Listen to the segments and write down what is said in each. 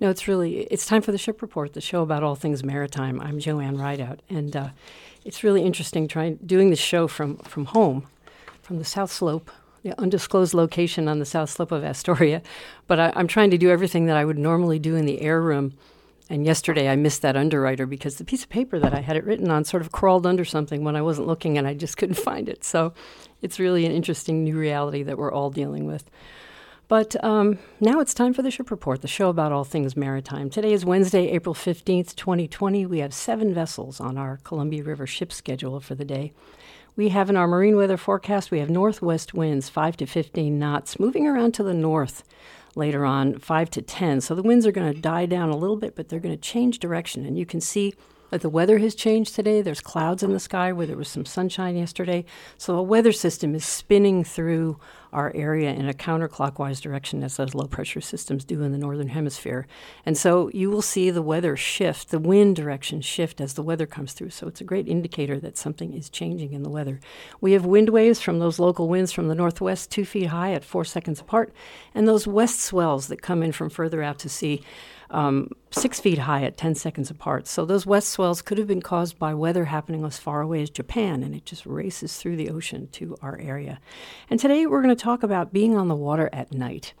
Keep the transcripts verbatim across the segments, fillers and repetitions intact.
No, it's really, it's time for the Ship Report, the show about all things maritime. I'm Joanne Rideout, and uh, it's really interesting trying doing this show from, from home, from the South Slope, the undisclosed location on the South Slope of Astoria. But I, I'm trying to do everything that I would normally do in the air room. And yesterday I missed that underwriter because the piece of paper that I had it written on sort of crawled under something when I wasn't looking, and I just couldn't find it. So it's really an interesting new reality that we're all dealing with. But um, now it's time for the Ship Report, the show about all things maritime. Today is Wednesday, April fifteenth, twenty twenty. We have seven vessels on our Columbia River ship schedule for the day. We have in our marine weather forecast, we have northwest winds, five to fifteen knots, moving around to the north later on, five to ten. So the winds are going to die down a little bit, but they're going to change direction. And you can see that the weather has changed today. There's clouds in the sky where there was some sunshine yesterday. So a weather system is spinning through our area in a counterclockwise direction, as those low-pressure systems do in the northern hemisphere. And so you will see the weather shift, the wind direction shift as the weather comes through. So it's a great indicator that something is changing in the weather. We have wind waves from those local winds from the northwest, two feet high at four seconds apart, and those west swells that come in from further out to sea, Um, six feet high at ten seconds apart. So those west swells could have been caused by weather happening as far away as Japan, and it just races through the ocean to our area. And today we're going to talk about being on the water at night,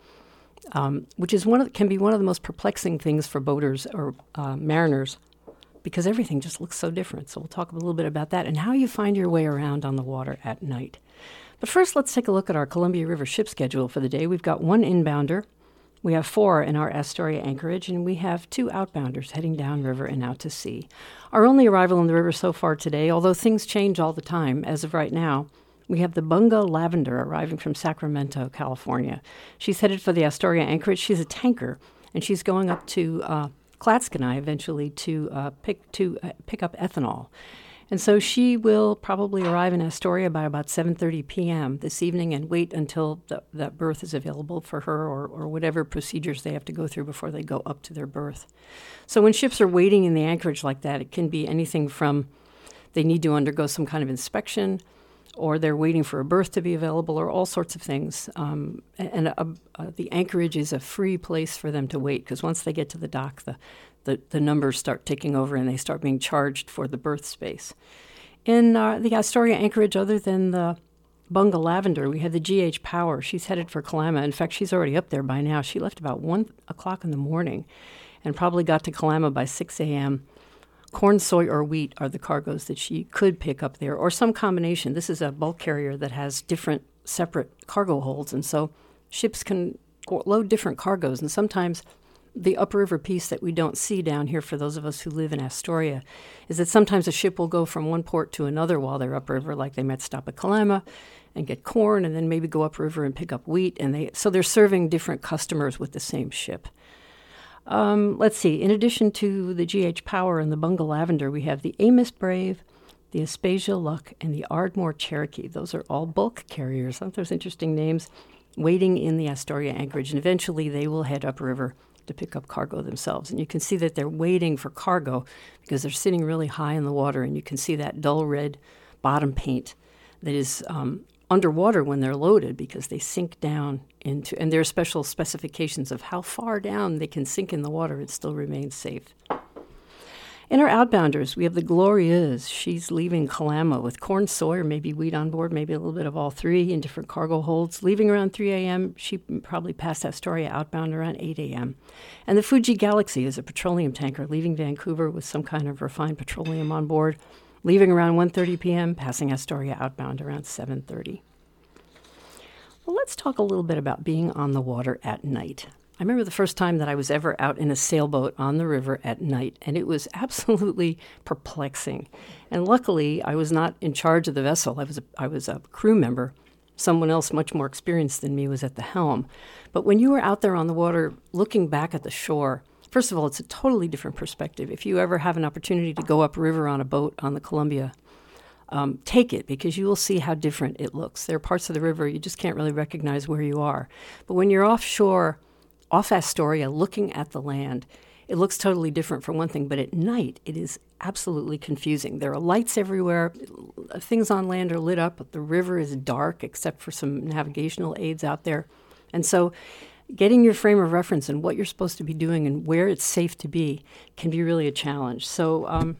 um, which is one of, can be one of the most perplexing things for boaters or uh, mariners, because everything just looks so different. So we'll talk a little bit about that and how you find your way around on the water at night. But first, let's take a look at our Columbia River ship schedule for the day. We've got one inbounder. We have four in our Astoria anchorage, and we have two outbounders heading downriver and out to sea. Our only arrival in the river so far today, although things change all the time, as of right now, we have the Bunga Lavender arriving from Sacramento, California. She's headed for the Astoria anchorage. She's a tanker, and she's going up to uh, Clatskanie eventually to uh, pick to uh, pick up ethanol. And so she will probably arrive in Astoria by about seven thirty p.m. this evening and wait until the, that berth is available for her, or, or whatever procedures they have to go through before they go up to their berth. So when ships are waiting in the anchorage like that, it can be anything from they need to undergo some kind of inspection, or they're waiting for a berth to be available, or all sorts of things. Um, and a, a, the anchorage is a free place for them to wait, because once they get to the dock, the The, the numbers start ticking over and they start being charged for the berth space. In uh, the Astoria anchorage, other than the Bunga Lavender, we have the G H Power. She's headed for Kalama. In fact, she's already up there by now. She left about one o'clock in the morning and probably got to Kalama by six a.m. Corn, soy, or wheat are the cargoes that she could pick up there, or some combination. This is a bulk carrier that has different separate cargo holds, and so ships can load different cargoes, and sometimes the upriver piece that we don't see down here for those of us who live in Astoria is that sometimes a ship will go from one port to another while they're upriver, like they might stop at Kalama and get corn and then maybe go upriver and pick up wheat. And they so they're serving different customers with the same ship. Um, let's see. In addition to the G H Power and the Bunga Lavender, we have the Amos Brave, the Aspasia Luck, and the Ardmore Cherokee. Those are all bulk carriers. Aren't those interesting names? Waiting in the Astoria anchorage, and eventually they will head upriver to pick up cargo themselves. And you can see that they're waiting for cargo because they're sitting really high in the water, and you can see that dull red bottom paint that is um, underwater when they're loaded because they sink down into, and there are special specifications of how far down they can sink in the water and still remain safe. In our outbounders, we have the Glorias. She's leaving Kalama with corn, soy, or maybe wheat on board, maybe a little bit of all three in different cargo holds. Leaving around three a.m., she probably passed Astoria outbound around eight a.m. And the Fuji Galaxy is a petroleum tanker leaving Vancouver with some kind of refined petroleum on board, leaving around one thirty p.m., passing Astoria outbound around seven thirty. Well, let's talk a little bit about being on the water at night. I remember the first time that I was ever out in a sailboat on the river at night, and it was absolutely perplexing. And luckily, I was not in charge of the vessel. I was a, I was a crew member. Someone else much more experienced than me was at the helm. But when you were out there on the water looking back at the shore, first of all, it's a totally different perspective. If you ever have an opportunity to go upriver on a boat on the Columbia, um, take it, because you will see how different it looks. There are parts of the river you just can't really recognize where you are. But when you're offshore, off Astoria, looking at the land, it looks totally different for one thing, but at night it is absolutely confusing. There are lights everywhere. Things on land are lit up, but the river is dark except for some navigational aids out there. And so getting your frame of reference and what you're supposed to be doing and where it's safe to be can be really a challenge. So, um,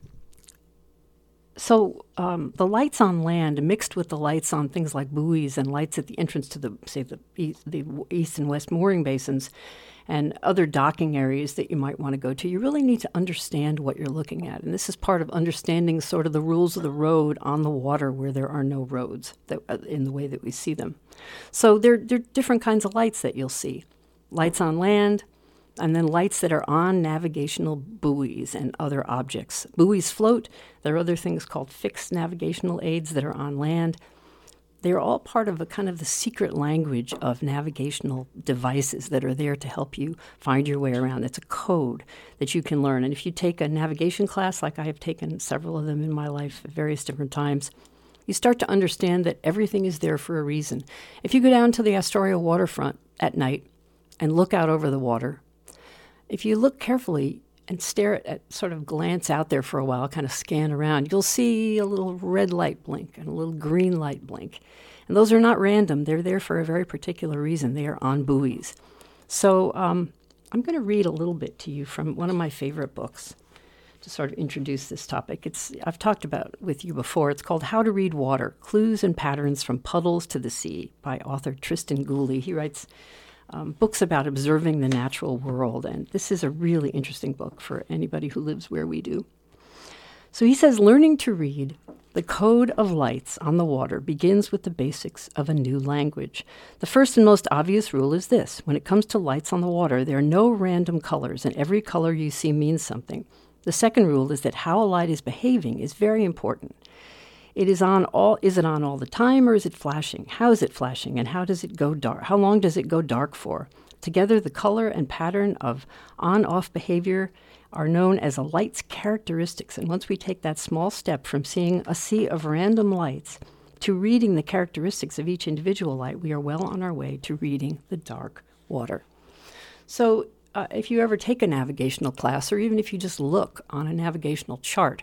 so um, the lights on land mixed with the lights on things like buoys and lights at the entrance to the, say, the east, the east and west mooring basins and other docking areas that you might want to go to, you really need to understand what you're looking at. And this is part of understanding sort of the rules of the road on the water where there are no roads that, uh, in the way that we see them. So there, there are different kinds of lights that you'll see. Lights on land, and then lights that are on navigational buoys and other objects. Buoys float. There are other things called fixed navigational aids that are on land. They're all part of a kind of the secret language of navigational devices that are there to help you find your way around. It's a code that you can learn. And if you take a navigation class, like I have taken several of them in my life at various different times, you start to understand that everything is there for a reason. If you go down to the Astoria waterfront at night and look out over the water, if you look carefully and stare at, at, sort of glance out there for a while, kind of scan around, you'll see a little red light blink and a little green light blink. And those are not random. They're there for a very particular reason. They are on buoys. So um, I'm going to read a little bit to you from one of my favorite books to sort of introduce this topic. It's I've talked about with you before. It's called How to Read Water, Clues and Patterns from Puddles to the Sea by author Tristan Gooley. He writes Um, books about observing the natural world, and this is a really interesting book for anybody who lives where we do. So he says, learning to read the code of lights on the water begins with the basics of a new language. The first and most obvious rule is this: when it comes to lights on the water, there are no random colors, and every color you see means something. The second rule is that how a light is behaving is very important. It is on all. Is it on all the time, or is it flashing? How is it flashing, and how does it go dark? How long does it go dark for? Together, the color and pattern of on-off behavior are known as a light's characteristics. And once we take that small step from seeing a sea of random lights to reading the characteristics of each individual light, we are well on our way to reading the dark water. So, uh, if you ever take a navigational class, or even if you just look on a navigational chart,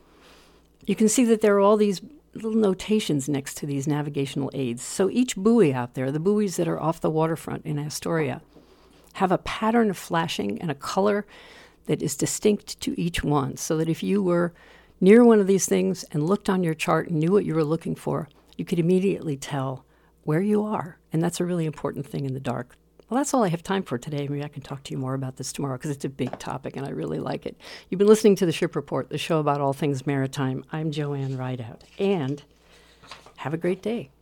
you can see that there are all these little notations next to these navigational aids. So each buoy out there, the buoys that are off the waterfront in Astoria, have a pattern of flashing and a color that is distinct to each one, so that if you were near one of these things and looked on your chart and knew what you were looking for, you could immediately tell where you are. And that's a really important thing in the dark. Well, that's all I have time for today. Maybe I can talk to you more about this tomorrow because it's a big topic and I really like it. You've been listening to The Ship Report, the show about all things maritime. I'm Joanne Rideout, and have a great day.